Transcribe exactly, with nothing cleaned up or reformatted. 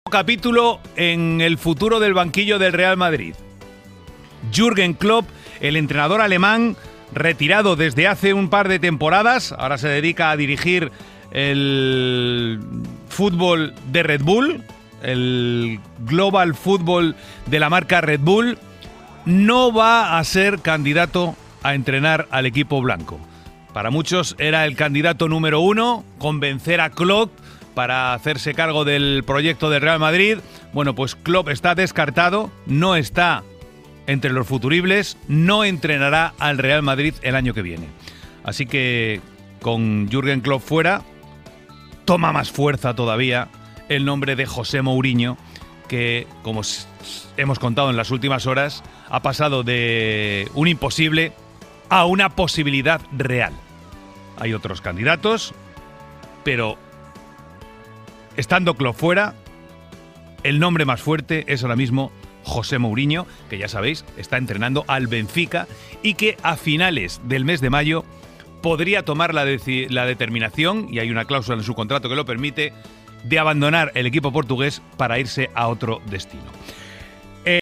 Capítulo en el futuro del banquillo del Real Madrid. Jürgen Klopp, el entrenador alemán, retirado desde hace un par de temporadas, ahora se dedica a dirigir el fútbol de Red Bull, el Global Football de la marca Red Bull, no va a ser candidato a entrenar al equipo blanco. Para muchos era el candidato número uno, convencer a Klopp para hacerse cargo del proyecto del Real Madrid. Bueno, pues Klopp está descartado, no está entre los futuribles, no entrenará al Real Madrid el año que viene. Así que con Jürgen Klopp fuera, toma más fuerza todavía el nombre de José Mourinho, que, como hemos contado en las últimas horas, ha pasado de un imposible a una posibilidad real. Hay otros candidatos, pero estando Klopp fuera, el nombre más fuerte es ahora mismo José Mourinho, que ya sabéis, está entrenando al Benfica y que a finales del mes de mayo podría tomar la, de- la determinación, y hay una cláusula en su contrato que lo permite, de abandonar el equipo portugués para irse a otro destino.